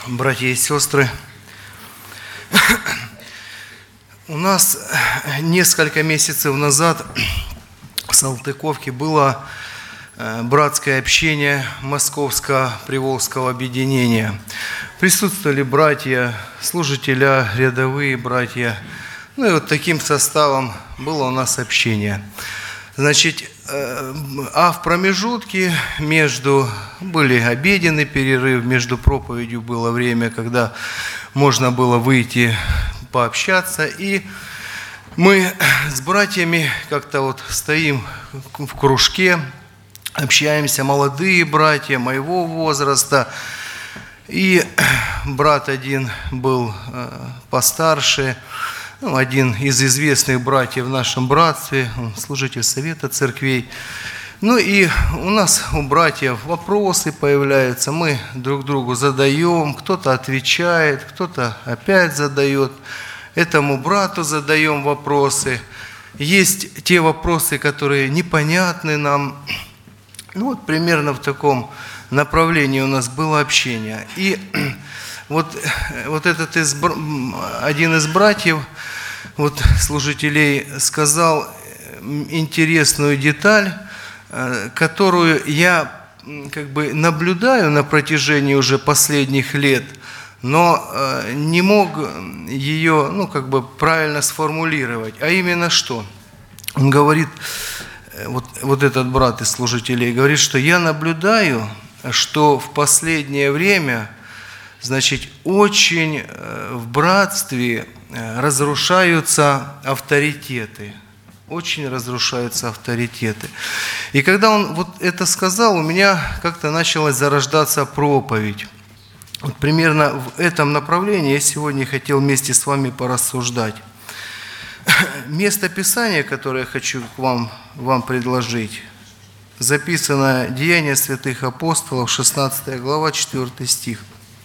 братья и сестры, у нас несколько месяцев назад в Салтыковке было братское общение Московско-Приволжского объединения. Присутствовали братья, служителя, рядовые братья. Ну и вот таким составом было у нас общение. Значит, а в промежутке были обеденный перерыв, между проповедью было время, когда можно было выйти пообщаться. И мы с братьями как-то вот стоим в кружке, общаемся, молодые братья моего возраста. И брат один был постарше, один из известных братьев в нашем братстве, он служитель Совета Церквей. Ну и у нас, у братьев, вопросы появляются, мы друг другу задаем, кто-то отвечает, кто-то опять задает. Этому брату задаем вопросы. Есть те вопросы, которые непонятны нам. Ну вот примерно в таком направлении у нас было общение. И вот этот один из братьев, служителей, сказал интересную деталь, которую я наблюдаю на протяжении уже последних лет, но не мог ее правильно сформулировать. А именно что? Он говорит, вот этот брат из служителей говорит, что я наблюдаю, что в последнее время, очень в братстве разрушаются авторитеты. Очень разрушаются авторитеты. И когда он это сказал, у меня как-то началась зарождаться проповедь. Примерно в этом направлении я сегодня хотел вместе с вами порассуждать. Место Писания, которое я хочу вам предложить, записано Деяния святых апостолов, 16 глава, 4 стих.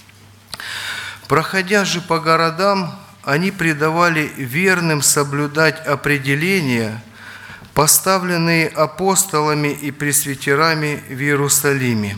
«Проходя же по городам, они предавали верным соблюдать определения, поставленные апостолами и пресвитерами в Иерусалиме».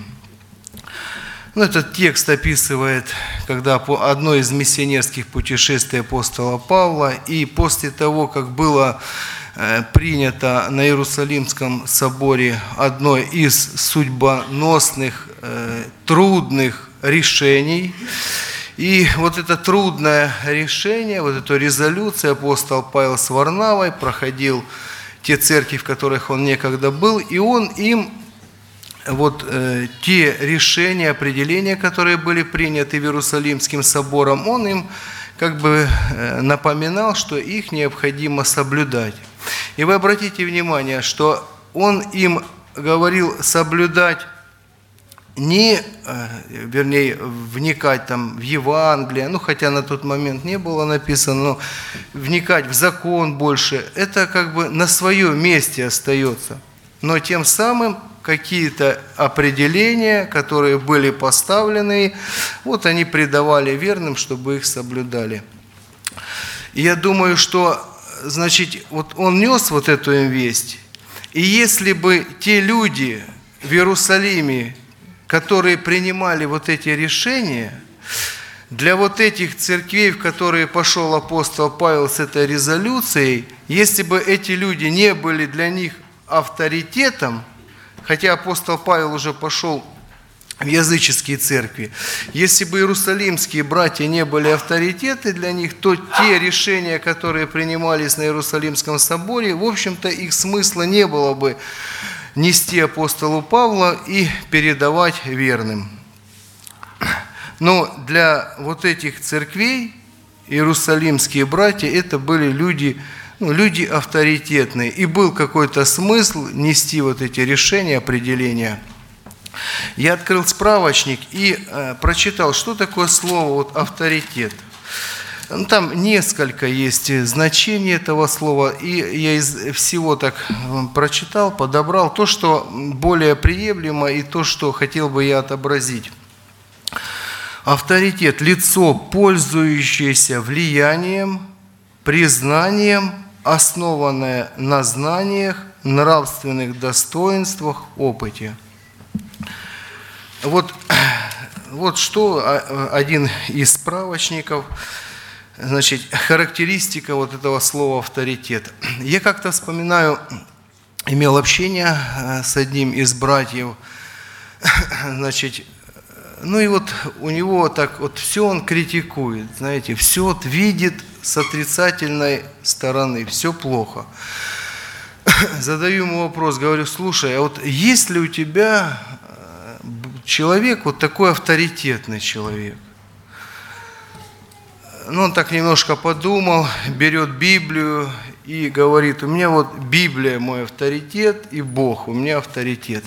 Этот текст описывает, когда одно из миссионерских путешествий апостола Павла, и после того, как было принято на Иерусалимском соборе одно из судьбоносных, трудных решений. И это трудное решение, эту резолюцию апостол Павел с Варнавой проходил те церкви, в которых он некогда был, и он им те решения, определения, которые были приняты в Иерусалимским собором, он им напоминал, что их необходимо соблюдать. И вы обратите внимание, что он им говорил соблюдать вникать в Евангелие, хотя на тот момент не было написано, но вникать в закон больше, это на своем месте остается. Но тем самым какие-то определения, которые были поставлены, они придавали верным, чтобы их соблюдали. И я думаю, что, он нес эту им весть, и если бы те люди в Иерусалиме, которые принимали эти решения, для этих церквей, в которые пошел апостол Павел с этой резолюцией, если бы эти люди не были для них авторитетом, хотя апостол Павел уже пошел в языческие церкви, если бы иерусалимские братья не были авторитеты для них, то те решения, которые принимались на Иерусалимском соборе, в общем-то, их смысла не было бы нести апостолу Павла и передавать верным. Но для этих церквей иерусалимские братья это были люди авторитетные, и был какой-то смысл нести эти решения, определения. Я открыл справочник и прочитал, что такое слово авторитет. Там несколько есть значений этого слова, и я из всего так прочитал, подобрал то, что более приемлемо, и то, что хотел бы я отобразить. Авторитет – лицо, пользующееся влиянием, признанием, основанное на знаниях, нравственных достоинствах, опыте. вот что один из справочников, значит, характеристика вот этого слова «авторитет». Я как-то вспоминаю, имел общение с одним из братьев, значит, ну и вот у него так вот все он критикует, знаете, все вот видит с отрицательной стороны, все плохо. Задаю ему вопрос, говорю: слушай, а вот есть ли у тебя человек, вот такой авторитетный человек? Ну, он так немножко подумал, берет Библию и говорит: у меня вот Библия мой авторитет, и Бог у меня авторитет.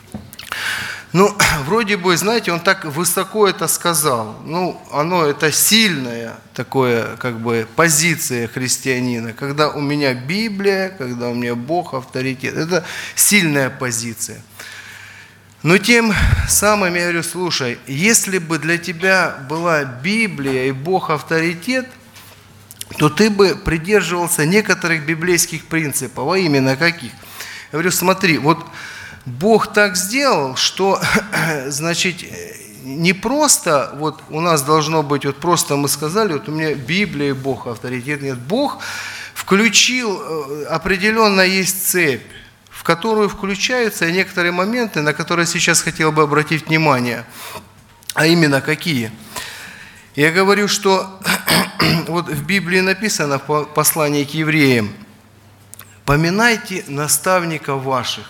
Ну, вроде бы, знаете, он так высоко это сказал. Ну, это сильная такая, как бы, позиция христианина. Когда у меня Библия, когда у меня Бог авторитет. Это сильная позиция. Но тем самым я говорю: слушай, если бы для тебя была Библия и Бог авторитет, то ты бы придерживался некоторых библейских принципов. А именно каких? Я говорю: смотри, вот Бог так сделал, что, значит, не просто вот у нас должно быть, вот просто мы сказали, вот у меня Библия и Бог авторитет. Нет, Бог включил, определенно есть цепь, в которую включаются некоторые моменты, на которые сейчас хотел бы обратить внимание. А именно какие? Я говорю, что вот в Библии написано в послании к евреям: «Поминайте наставников ваших».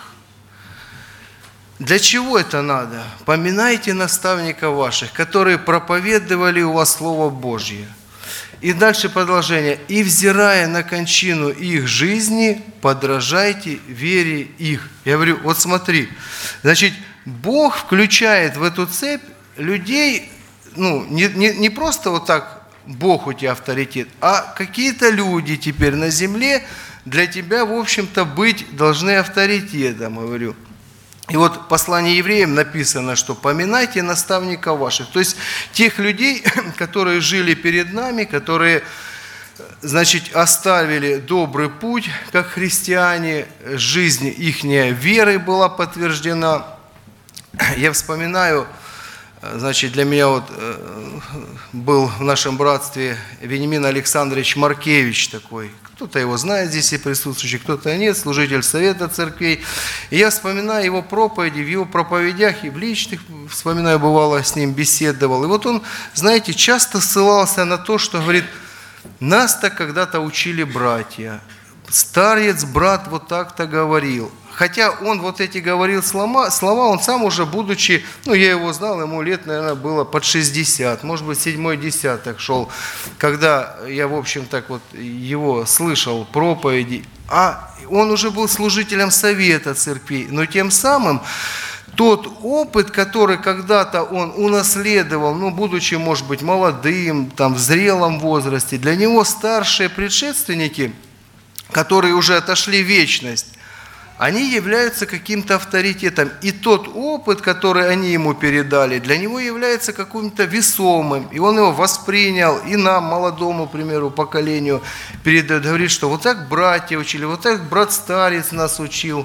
Для чего это надо? Поминайте наставников ваших, которые проповедовали у вас Слово Божье. И дальше продолжение. И взирая на кончину их жизни, подражайте вере их. Я говорю: вот смотри, значит, Бог включает в эту цепь людей, ну, не просто вот так Бог у тебя авторитет, а какие-то люди теперь на земле для тебя, в общем-то, быть должны авторитетом, говорю. И вот в послании евреям написано, что поминайте наставников ваших. То есть тех людей, которые жили перед нами, которые, значит, оставили добрый путь, как христиане, жизнь их верой была подтверждена. Я вспоминаю, значит, для меня вот был в нашем братстве Вениамин Александрович Маркевич такой. Кто-то его знает здесь и присутствующий, кто-то нет, служитель Совета Церквей. И я вспоминаю его проповеди, в его проповедях и в личных, вспоминаю, бывало, с ним беседовал. И вот он, знаете, часто ссылался на то, что говорит: нас-то когда-то учили братья, старец, брат вот так-то говорил. Хотя он вот эти говорил слова, он сам уже будучи, ну я его знал, ему лет, наверное, было под 60, может быть, 7-й десяток шел, когда я, в общем, так вот его слышал проповеди. А он уже был служителем Совета Церквей, но тем самым тот опыт, который когда-то он унаследовал, ну, будучи, может быть, молодым, там, в зрелом возрасте, для него старшие предшественники, которые уже отошли в вечность, они являются каким-то авторитетом. И тот опыт, который они ему передали, для него является каким-то весомым. И он его воспринял, и нам, молодому, к примеру, поколению, передает, говорит, что вот так братья учили, вот так брат-старец нас учил.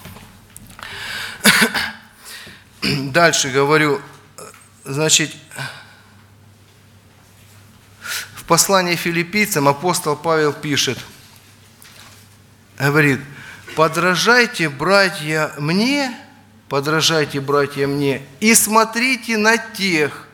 Дальше говорю, значит, в послании филиппийцам апостол Павел пишет, говорит: подражайте, братья, мне, и смотрите на тех,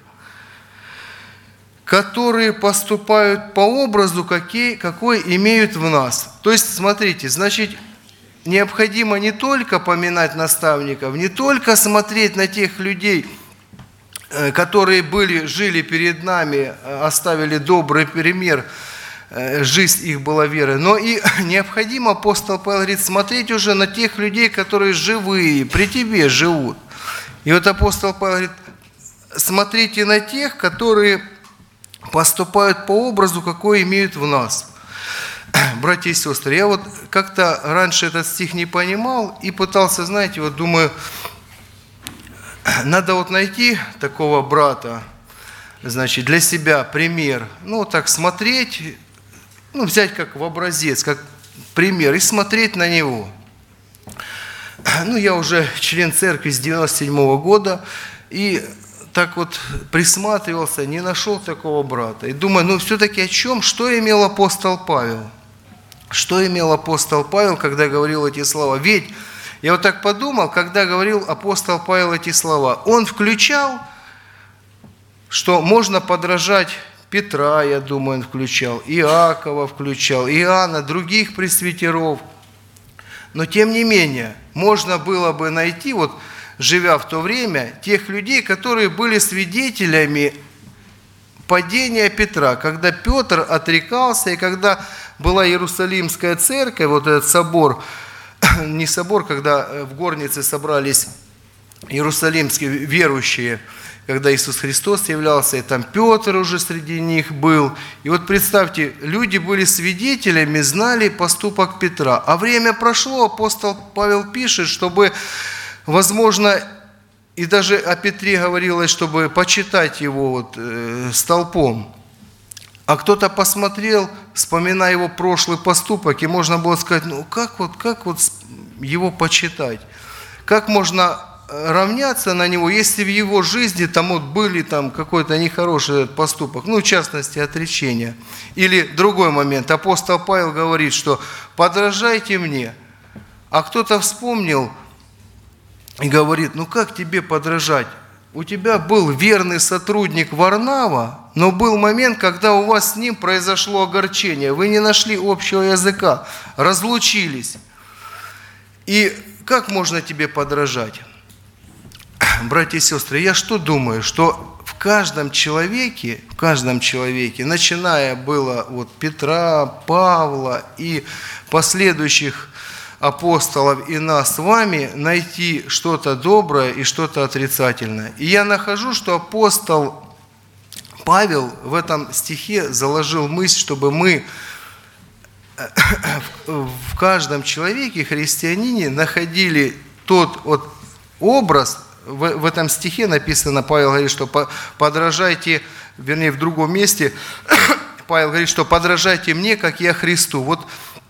которые поступают по образу, какой имеют в нас. То есть, смотрите, значит, необходимо не только поминать наставников, не только смотреть на тех людей, которые жили перед нами, оставили добрый пример, жизнь их была верой, но и необходимо, апостол Павел говорит, смотреть уже на тех людей, которые живые, при тебе живут. И вот апостол Павел говорит, смотрите на тех, которые поступают по образу, какой имеют в нас. Братья и сестры, я вот как-то раньше этот стих не понимал и пытался, знаете, вот думаю, надо вот найти такого брата, значит, для себя пример, ну, так смотреть, ну, взять как в образец, как пример и смотреть на него. Ну, я уже член церкви с 97 года, и так вот присматривался, не нашел такого брата. И думаю, ну все-таки о чем, что имел апостол Павел? Что имел апостол Павел, когда говорил эти слова? Ведь я вот так подумал, когда говорил апостол Павел эти слова, он включал, что можно подражать Петра, я думаю, он включал, Иакова включал, Иоанна, других пресвитеров. Но тем не менее, можно было бы найти, вот живя в то время, тех людей, которые были свидетелями падения Петра, когда Петр отрекался, и когда была Иерусалимская церковь, вот этот собор, не собор, когда в горнице собрались иерусалимские верующие, когда Иисус Христос являлся, и там Петр уже среди них был. И вот представьте, люди были свидетелями, знали поступок Петра. А время прошло, апостол Павел пишет, чтобы, возможно, и даже о Петре говорилось, чтобы почитать его вот, столпом. А кто-то посмотрел, вспоминая его прошлый поступок, и можно было сказать, ну как вот его почитать? Как можно равняться на него, если в его жизни там вот были там какой-то нехороший поступок, ну, в частности, отречение. Или другой момент, апостол Павел говорит, что подражайте мне. А кто-то вспомнил и говорит, ну как тебе подражать? У тебя был верный сотрудник Варнава, но был момент, когда у вас с ним произошло огорчение, вы не нашли общего языка, разлучились. И как можно тебе подражать? Братья и сестры, я что думаю, что в каждом человеке, начиная было от Петра, Павла и последующих апостолов и нас с вами, найти что-то доброе и что-то отрицательное. И я нахожу, что апостол Павел в этом стихе заложил мысль, чтобы мы в каждом человеке, христианине, находили тот вот образ. В этом стихе написано, Павел говорит, что подражайте, вернее, в другом месте, Павел говорит, что подражайте мне, как я Христу. Вот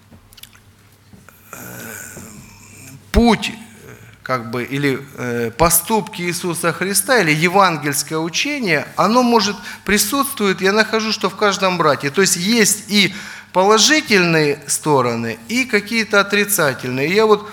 путь, или поступки Иисуса Христа, или евангельское учение, оно присутствует, я нахожу, что в каждом брате. То есть есть и положительные стороны, и какие-то отрицательные. Я вот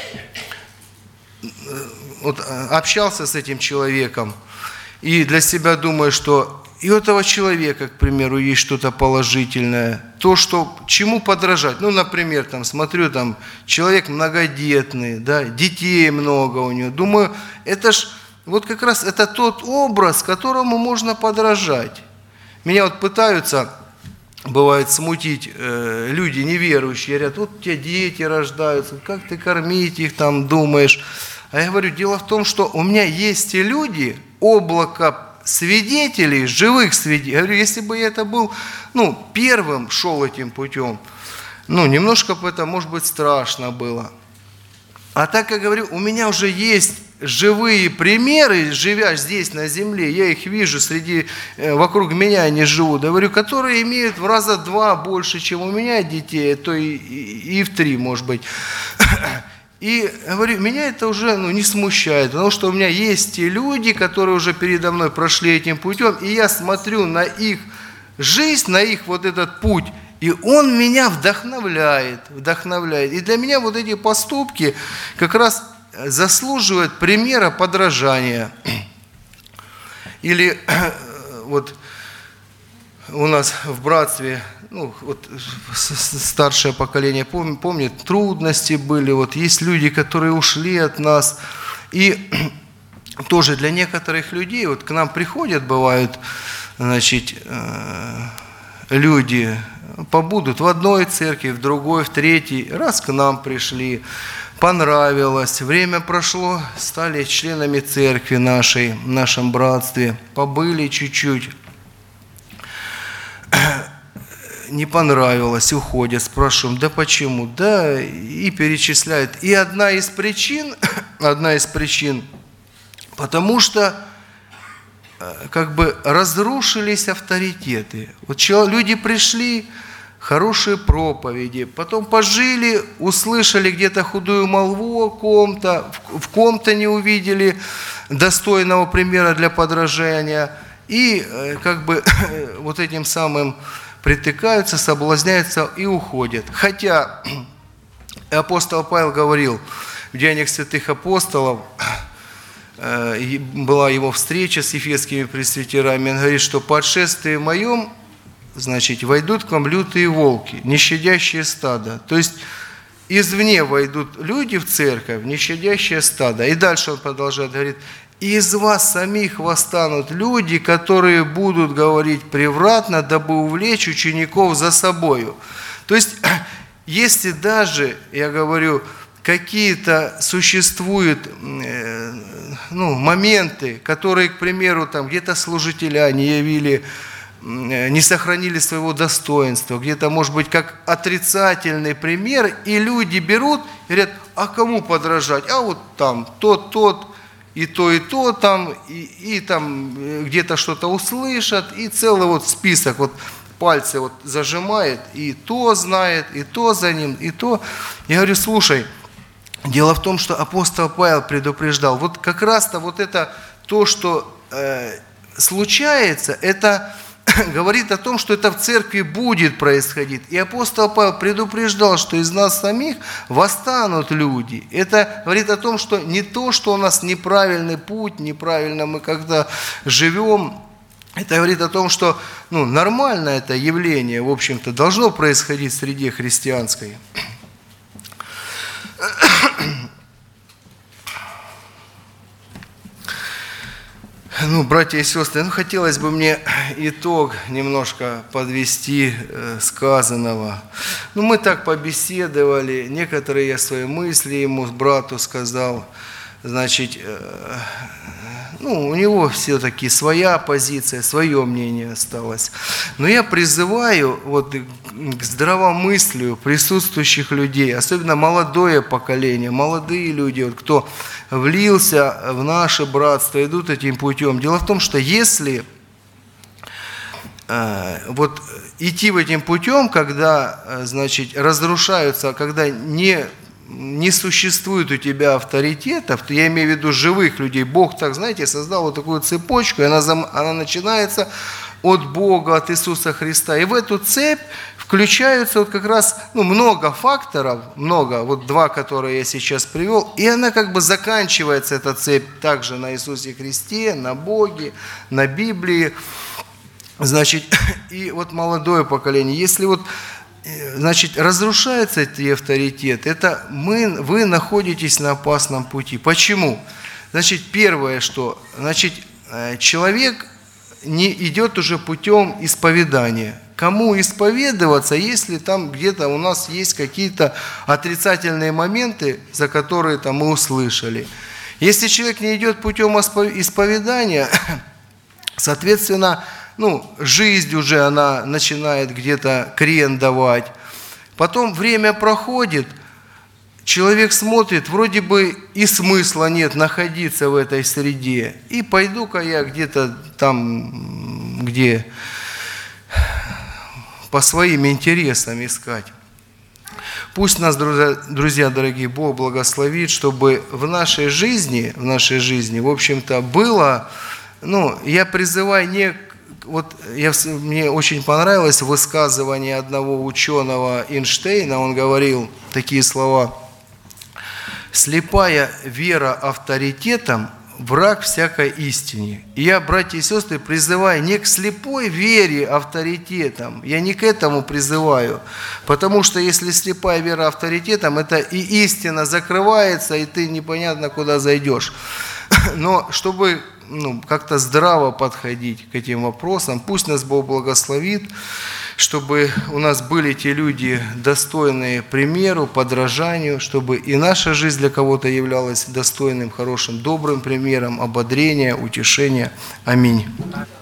общался с этим человеком и для себя думаю, что и у этого человека, к примеру, есть что-то положительное, то, что чему подражать. Ну, например, смотрю, человек многодетный, да, детей много у него. Думаю, это ж вот как раз это тот образ, которому можно подражать. Меня вот пытаются, бывает, смутить люди неверующие, говорят, вот у тебя дети рождаются, как ты кормить их думаешь? А я говорю, дело в том, что у меня есть и люди, облако свидетелей, живых свидетелей. Я говорю, если бы я был, первым шел этим путем, немножко бы это, может быть, страшно было. А так, я говорю, у меня уже есть живые примеры, живя здесь на земле, я их вижу вокруг меня они живут, говорю, которые имеют в раза 2 больше, чем у меня детей, то и в 3, может быть. И говорю, меня это уже не смущает, потому что у меня есть те люди, которые уже передо мной прошли этим путем, и я смотрю на их жизнь, на их вот этот путь, и он меня вдохновляет. И для меня вот эти поступки как раз заслуживают примера подражания. Или вот у нас в братстве, старшее поколение помнит, трудности были, есть люди, которые ушли от нас. И тоже для некоторых людей, к нам приходят, бывают, люди, побудут в одной церкви, в другой, в третьей, раз к нам пришли, понравилось, время прошло, стали членами церкви нашей, в нашем братстве, побыли чуть-чуть, не понравилось, уходят, спрашиваем, да почему, да, и перечисляют. И одна из причин, потому что разрушились авторитеты. Люди пришли, хорошие проповеди, потом пожили, услышали где-то худую молву о ком-то, в ком-то не увидели достойного примера для подражания, и как бы вот этим самым притыкаются, соблазняются и уходят. Хотя апостол Павел говорил в Деяниях святых апостолов, была его встреча с ефесскими пресвитерами, он говорит, что по отшествии моем, значит, войдут к вам лютые волки, нещадящие стадо. То есть извне войдут люди в церковь, нещадящее стадо. И дальше он продолжает, говорит, и из вас самих восстанут люди, которые будут говорить превратно, дабы увлечь учеников за собою. То есть, если даже, я говорю, какие-то существуют моменты, которые, к примеру, там где-то служителя не явили, не сохранили своего достоинства, где-то, может быть, как отрицательный пример, и люди берут и говорят, а кому подражать? А вот там тот, и то там, и там где-то что-то услышат, и целый вот список, вот пальцы вот зажимает, и то знает, и то за ним, и то. Я говорю, слушай, дело в том, что апостол Павел предупреждал, вот как раз-то вот это то, что случается, это говорит о том, что это в церкви будет происходить. И апостол Павел предупреждал, что из нас самих восстанут люди. Это говорит о том, что не то, что у нас неправильный путь, неправильно мы когда живем. Это говорит о том, что нормально это явление, в общем-то, должно происходить в среде христианской. Братья и сестры, хотелось бы мне итог немножко подвести сказанного. Мы так побеседовали, некоторые я свои мысли ему, брату сказал. Значит, у него все-таки своя позиция, свое мнение осталось. Но я призываю вот к здравомыслию присутствующих людей, особенно молодое поколение, молодые люди, вот, кто влился в наше братство, идут этим путем. Дело в том, что если вот идти этим путем, когда, значит, разрушаются, когда не существует у тебя авторитетов, я имею в виду живых людей. Бог так, знаете, создал вот такую цепочку, и она начинается от Бога, от Иисуса Христа. И в эту цепь включаются вот как раз много факторов, вот два, которые я сейчас привел, и она как бы заканчивается, эта цепь, также на Иисусе Христе, на Боге, на Библии. Значит, и вот молодое поколение, если вот значит, разрушается этот авторитет, это вы находитесь на опасном пути. Почему? Значит, первое, что человек не идет уже путем исповедания. Кому исповедоваться, если там где-то у нас есть какие-то отрицательные моменты, за которые мы услышали? Если человек не идет путем исповедания, соответственно, жизнь уже она начинает где-то крен давать. Потом время проходит, человек смотрит, вроде бы и смысла нет находиться в этой среде. И пойду-ка я где-то там, где по своим интересам искать. Пусть нас, друзья дорогие, Бог благословит, чтобы в нашей жизни, в общем-то, было, я призываю мне очень понравилось высказывание одного ученого Эйнштейна. Он говорил такие слова: «Слепая вера авторитетам – враг всякой истине». И я, братья и сестры, призываю не к слепой вере авторитетам, я не к этому призываю, потому что если слепая вера авторитетам, это и истина закрывается, и ты непонятно куда зайдешь. Но чтобы как-то здраво подходить к этим вопросам. Пусть нас Бог благословит, чтобы у нас были те люди, достойные примеру, подражанию, чтобы и наша жизнь для кого-то являлась достойным, хорошим, добрым примером ободрения, утешения. Аминь.